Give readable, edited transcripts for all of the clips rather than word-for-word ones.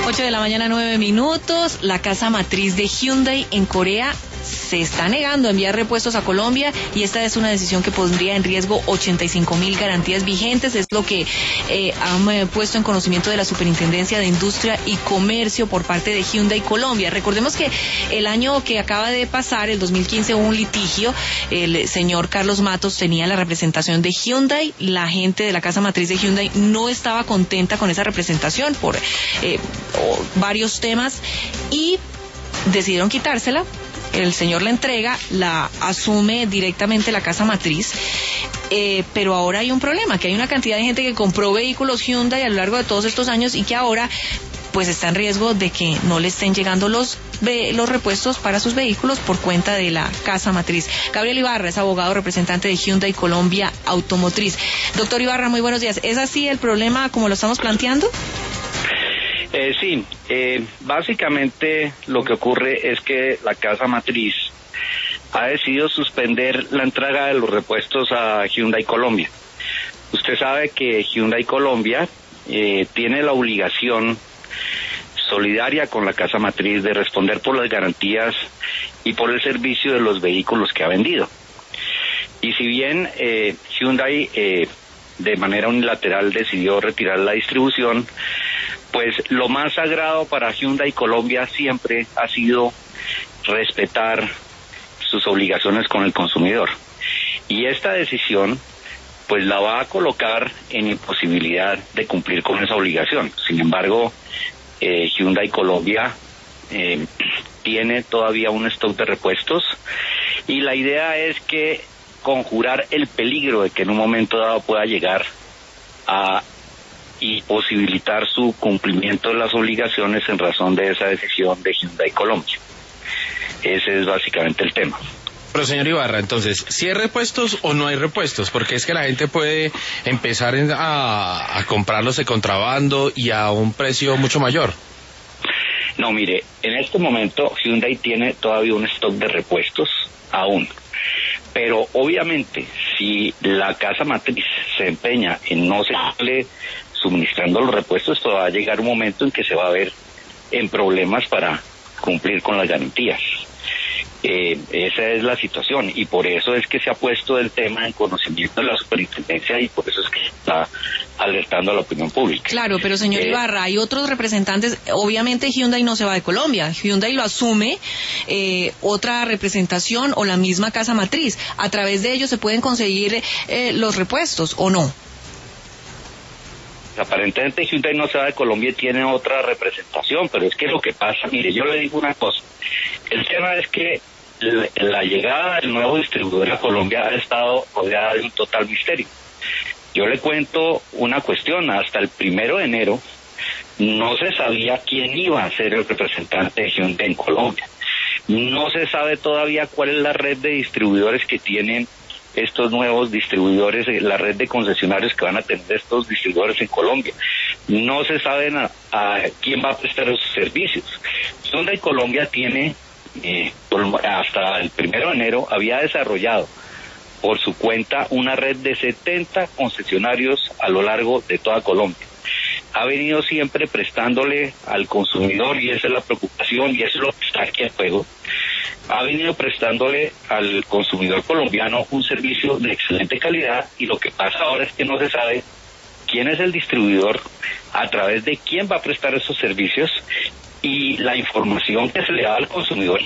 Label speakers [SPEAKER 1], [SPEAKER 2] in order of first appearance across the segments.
[SPEAKER 1] 8 de la mañana, 9 minutos. La casa matriz de Hyundai en Corea se está negando a enviar repuestos a Colombia y esta es una decisión que pondría en riesgo 85.000 garantías vigentes. Es lo que han puesto en conocimiento de la Superintendencia de Industria y Comercio por parte de Hyundai Colombia. Recordemos que el año que acaba de pasar, el 2015, hubo un litigio. El señor Carlos Matos tenía la representación de Hyundai. La gente de la casa matriz de Hyundai no estaba contenta con esa representación por varios temas y decidieron quitársela. El señor la entrega, la asume directamente la casa matriz, pero ahora hay un problema, que hay una cantidad de gente que compró vehículos Hyundai a lo largo de todos estos años y que ahora pues está en riesgo de que no le estén llegando los repuestos para sus vehículos por cuenta de la casa matriz. Gabriel Ibarra es abogado representante de Hyundai Colombia Automotriz. Doctor Ibarra, muy buenos días. ¿Es así el problema como lo estamos planteando?
[SPEAKER 2] Sí, básicamente lo que ocurre es que la casa matriz ha decidido suspender la entrega de los repuestos a Hyundai Colombia. Usted sabe que Hyundai Colombia tiene la obligación solidaria con la casa matriz de responder por las garantías y por el servicio de los vehículos que ha vendido. Y si bien Hyundai de manera unilateral decidió retirar la distribución, pues lo más sagrado para Hyundai Colombia siempre ha sido respetar sus obligaciones con el consumidor. Y esta decisión pues la va a colocar en imposibilidad de cumplir con esa obligación. Sin embargo, Hyundai Colombia tiene todavía un stock de repuestos y la idea es que conjurar el peligro de que en un momento dado pueda llegar a y posibilitar su cumplimiento de las obligaciones en razón de esa decisión de Hyundai Colombia. Ese es básicamente el tema.
[SPEAKER 3] Pero señor Ibarra, entonces, ¿sí hay repuestos o no hay repuestos? Porque es que la gente puede empezar a comprarlos de contrabando y a un precio mucho mayor.
[SPEAKER 2] No, mire, en este momento Hyundai tiene todavía un stock de repuestos aún. Pero obviamente, si la casa matriz se empeña en no seguirle suministrando los repuestos, esto va a llegar un momento en que se va a ver en problemas para cumplir con las garantías. Esa es la situación y por eso es que se ha puesto el tema en conocimiento de la superintendencia y por eso es que está alertando a la opinión pública.
[SPEAKER 1] Claro, pero señor Ibarra, hay otros representantes, obviamente Hyundai no se va de Colombia, Hyundai lo asume otra representación o la misma casa matriz, a través de ellos se pueden conseguir los repuestos o no.
[SPEAKER 2] Aparentemente Hyundai no se va de Colombia y tiene otra representación, pero es que lo que pasa, mire, yo le digo una cosa, el tema es que la llegada del nuevo distribuidor a Colombia ha estado rodeada de un total misterio. Yo le cuento una cuestión, hasta el 1 de enero no se sabía quién iba a ser el representante de Hyundai en Colombia. No se sabe todavía cuál es la red de distribuidores que tienen estos nuevos distribuidores, la red de concesionarios que van a tener estos distribuidores en Colombia. No se sabe a quién va a prestar esos servicios. Hyundai Colombia tiene, hasta el 1 de enero, había desarrollado por su cuenta una red de 70 concesionarios a lo largo de toda Colombia. Ha venido siempre prestándole al consumidor, y esa es la preocupación, y eso es lo que está aquí en juego, ha venido prestándole al consumidor colombiano un servicio de excelente calidad, y lo que pasa ahora es que no se sabe quién es el distribuidor, a través de quién va a prestar esos servicios, y la información que se le da al consumidor.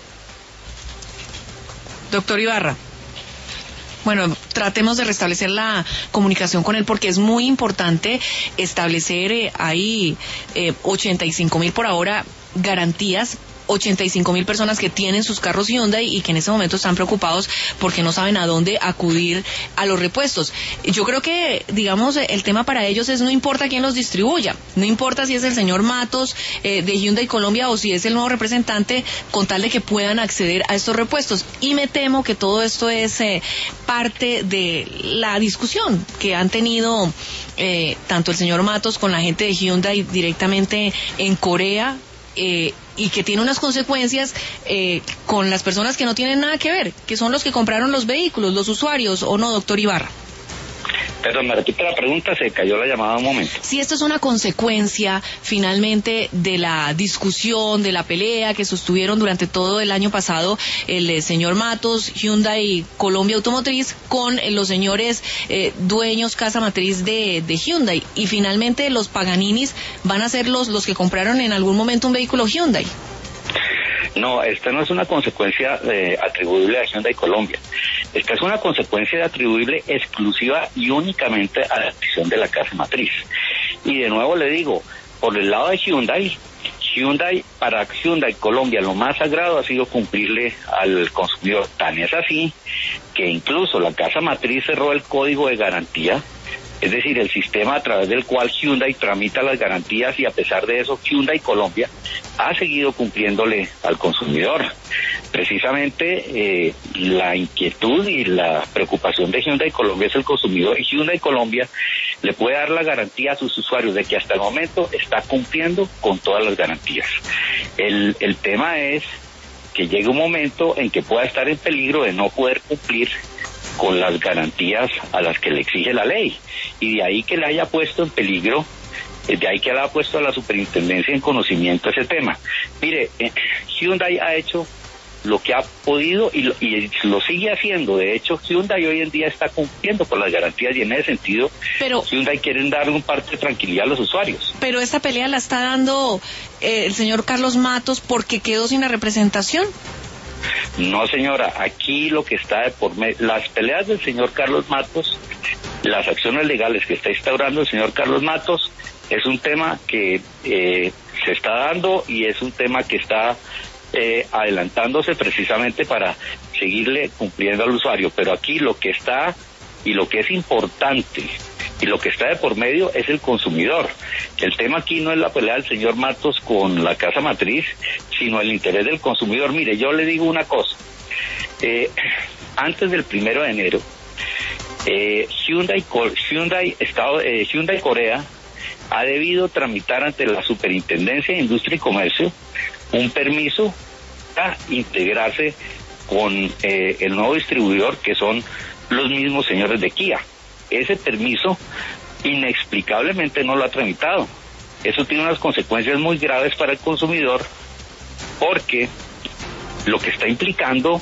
[SPEAKER 1] Doctor Ibarra, bueno, tratemos de restablecer la comunicación con él porque es muy importante establecer ahí 85.000 por ahora garantías. 85.000 personas que tienen sus carros Hyundai y que en ese momento están preocupados porque no saben a dónde acudir a los repuestos. Yo creo que, digamos, el tema para ellos es no importa quién los distribuya, no importa si es el señor Matos de Hyundai Colombia o si es el nuevo representante, con tal de que puedan acceder a estos repuestos. Y me temo que todo esto es parte de la discusión que han tenido tanto el señor Matos con la gente de Hyundai directamente en Corea, y que tiene unas consecuencias con las personas que no tienen nada que ver, que son los que compraron los vehículos, los usuarios, ¿o no, doctor Ibarra?
[SPEAKER 2] Perdón, me repite la pregunta, se cayó la llamada un momento.
[SPEAKER 1] Si esto es una consecuencia finalmente de la discusión, de la pelea que sostuvieron durante todo el año pasado el señor Matos, Hyundai Colombia Automotriz, con los señores dueños casa matriz de Hyundai, y finalmente los Paganinis van a ser los que compraron en algún momento un vehículo Hyundai.
[SPEAKER 2] No, esta no es una consecuencia atribuible a Hyundai Colombia. Esta es una consecuencia atribuible exclusiva y únicamente a la decisión de la casa matriz. Y de nuevo le digo, por el lado de para Hyundai Colombia lo más sagrado ha sido cumplirle al consumidor. Tan es así que incluso la casa matriz cerró el código de garantía, es decir, el sistema a través del cual Hyundai tramita las garantías, y a pesar de eso Hyundai Colombia ha seguido cumpliéndole al consumidor. Precisamente la inquietud y la preocupación de Hyundai Colombia es el consumidor, y Hyundai Colombia le puede dar la garantía a sus usuarios de que hasta el momento está cumpliendo con todas las garantías. El tema es que llegue un momento en que pueda estar en peligro de no poder cumplir con las garantías a las que le exige la ley, y de ahí que le haya puesto en peligro, de ahí que le haya puesto a la superintendencia en conocimiento ese tema. Mire, Hyundai ha hecho lo que ha podido y lo sigue haciendo. De hecho, Hyundai hoy en día está cumpliendo con las garantías, y en ese sentido Hyundai quiere dar un parte de tranquilidad a los usuarios. Pero esta pelea la está dando el señor Carlos Matos porque quedó sin la representación. No, señora, aquí lo que está de por medio, las peleas del señor Carlos Matos, las acciones legales que está instaurando el señor Carlos Matos, es un tema que se está dando, y es un tema que está adelantándose precisamente para seguirle cumpliendo al usuario. Pero aquí lo que está y lo que es importante y lo que está de por medio es el consumidor. El tema aquí no es la pelea del señor Matos con la casa matriz, sino el interés del consumidor. Mire, yo le digo una cosa, antes del 1 de enero, Hyundai Corea ha debido tramitar ante la Superintendencia de Industria y Comercio un permiso para integrarse con el nuevo distribuidor, que son los mismos señores de Kia. Ese permiso inexplicablemente no lo ha tramitado. Eso tiene unas consecuencias muy graves para el consumidor, porque lo que está implicando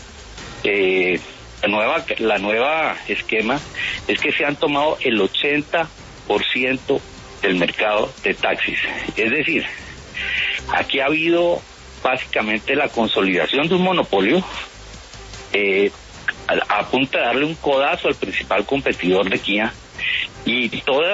[SPEAKER 2] la nueva esquema es que se han tomado el 80% del mercado de taxis. Es decir, aquí ha habido básicamente la consolidación de un monopolio a punto de darle un codazo al principal competidor de Kia, y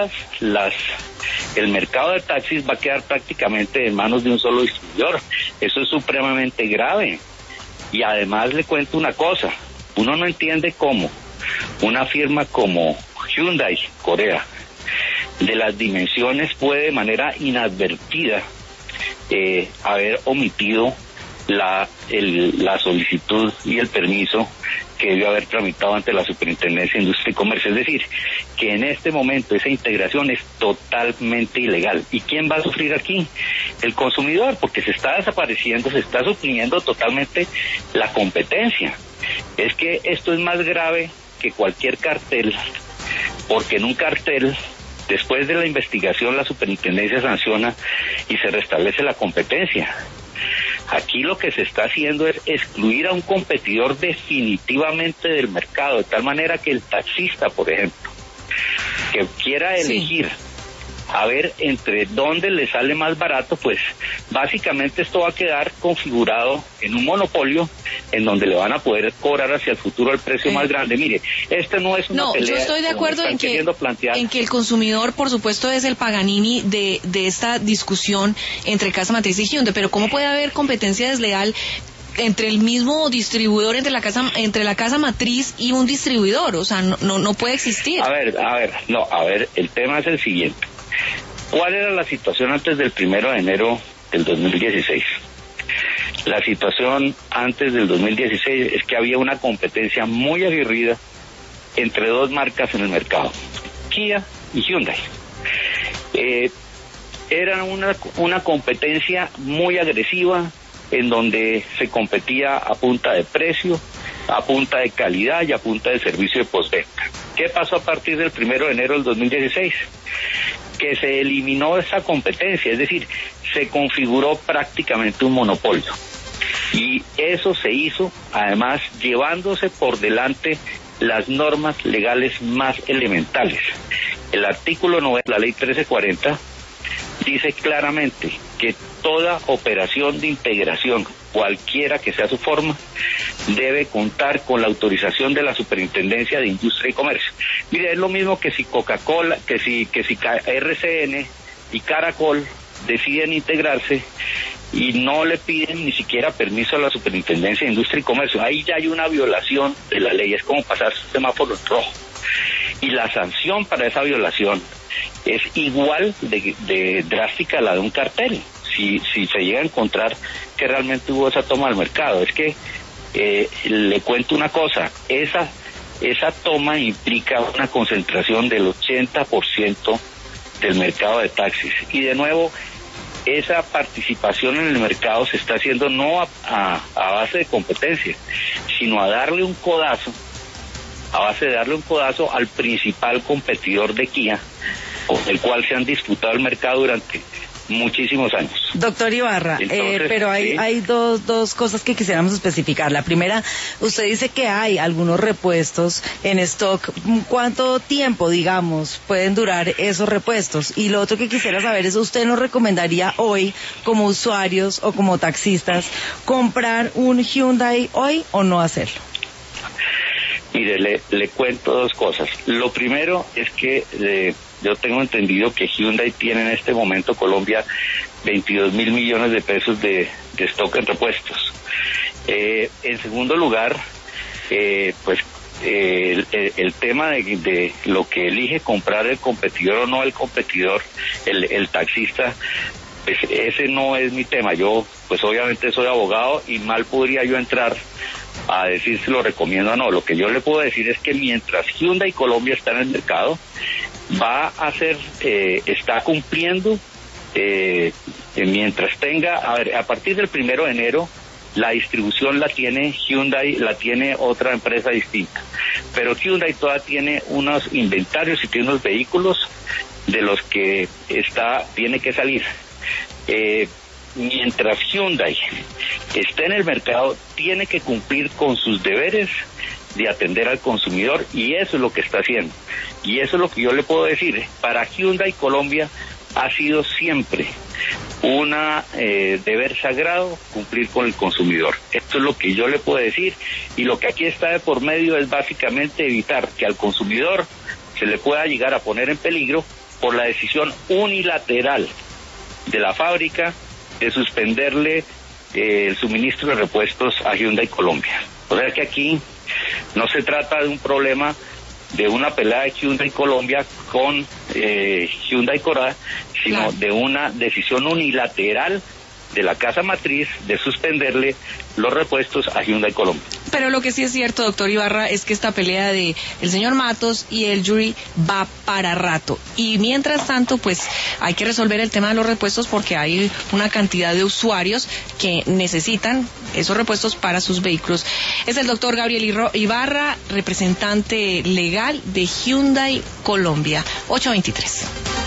[SPEAKER 2] el mercado de taxis va a quedar prácticamente en manos de un solo distribuidor. Eso es supremamente grave. Y además le cuento una cosa, uno no entiende cómo una firma como Hyundai Corea, de las dimensiones, puede de manera inadvertida haber omitido la solicitud y el permiso que debió haber tramitado ante la Superintendencia de Industria y Comercio. Es decir, que en este momento esa integración es totalmente ilegal. ¿Y quién va a sufrir aquí? El consumidor, porque se está desapareciendo, se está suprimiendo totalmente la competencia. Es que esto es más grave que cualquier cartel, porque en un cartel, después de la investigación, la superintendencia sanciona y se restablece la competencia. Aquí lo que se está haciendo es excluir a un competidor definitivamente del mercado, de tal manera que el taxista, por ejemplo, que quiera elegir a ver entre dónde le sale más barato, pues básicamente esto va a quedar configurado en un monopolio en donde le van a poder cobrar hacia el futuro el precio más grande. Mire, este no es una pelea. No, yo estoy de acuerdo en que el consumidor, por supuesto, es el Paganini de esta discusión entre casa matriz y Hyundai, pero ¿cómo puede haber competencia desleal entre el mismo distribuidor, entre la casa matriz y un distribuidor? O sea, no puede existir. A ver, el tema es el siguiente. ¿Cuál era la situación antes del 1 de enero del 2016? La situación antes del 2016 es que había una competencia muy aguerrida entre dos marcas en el mercado, Kia y Hyundai. Era una competencia muy agresiva, en donde se competía a punta de precio, a punta de calidad y a punta de servicio de postventa. ¿Qué pasó a partir del 1 de enero del 2016? Que se eliminó esa competencia, es decir, se configuró prácticamente un monopolio. Y eso se hizo, además, llevándose por delante las normas legales más elementales. El artículo 9 de la ley 1340 dice claramente que toda operación de integración, cualquiera que sea su forma, debe contar con la autorización de la Superintendencia de Industria y Comercio. Mire, es lo mismo que si Coca-Cola, que si RCN y Caracol deciden integrarse y no le piden ni siquiera permiso a la Superintendencia de Industria y Comercio. Ahí ya hay una violación de la ley, es como pasar su semáforo en rojo. Y la sanción para esa violación es igual de drástica a la de un cartel, si se llega a encontrar que realmente hubo esa toma del mercado. Es que le cuento una cosa, esa toma implica una concentración del 80% del mercado de taxis. Y de nuevo, esa participación en el mercado se está haciendo no a base de competencia, sino a darle un codazo, a base de darle un codazo al principal competidor de Kia, con el cual se han disputado el mercado durante muchísimos años.
[SPEAKER 4] Doctor Ibarra,
[SPEAKER 2] Entonces,
[SPEAKER 4] pero hay dos cosas que quisiéramos especificar. La primera, usted dice que hay algunos repuestos en stock. ¿Cuánto tiempo, digamos, pueden durar esos repuestos? Y lo otro que quisiera saber es, ¿usted nos recomendaría hoy, como usuarios o como taxistas, comprar un Hyundai hoy o no hacerlo?
[SPEAKER 2] Mire, le cuento dos cosas. Lo primero es que yo tengo entendido que Hyundai tiene en este momento Colombia 22.000 millones de pesos de stock en repuestos. En segundo lugar, el tema de lo que elige comprar el competidor o no el competidor, el taxista, pues ese no es mi tema. Yo pues obviamente soy abogado y mal podría yo entrar a decir si lo recomiendo o no. Lo que yo le puedo decir es que mientras Hyundai Colombia está en el mercado, va a hacer, está cumpliendo, mientras tenga, a partir del 1 de enero, la distribución la tiene Hyundai, la tiene otra empresa distinta, pero Hyundai todavía tiene unos inventarios y tiene unos vehículos de los que tiene que salir. Mientras Hyundai esté en el mercado, tiene que cumplir con sus deberes de atender al consumidor, y eso es lo que está haciendo. Y eso es lo que yo le puedo decir. Para Hyundai Colombia ha sido siempre un deber sagrado cumplir con el consumidor. Esto es lo que yo le puedo decir, y lo que aquí está de por medio es básicamente evitar que al consumidor se le pueda llegar a poner en peligro por la decisión unilateral de la fábrica de suspenderle el suministro de repuestos a Hyundai Colombia. O sea que aquí no se trata de un problema de una pelea de Hyundai Colombia con Hyundai Cora, sino claro, de una decisión unilateral de la casa matriz de suspenderle los repuestos a Hyundai Colombia.
[SPEAKER 1] Pero lo que sí es cierto, doctor Ibarra, es que esta pelea de el señor Matos y el jury va para rato. Y mientras tanto, pues hay que resolver el tema de los repuestos, porque hay una cantidad de usuarios que necesitan esos repuestos para sus vehículos. Es el doctor Gabriel Ibarra, representante legal de Hyundai Colombia. 823.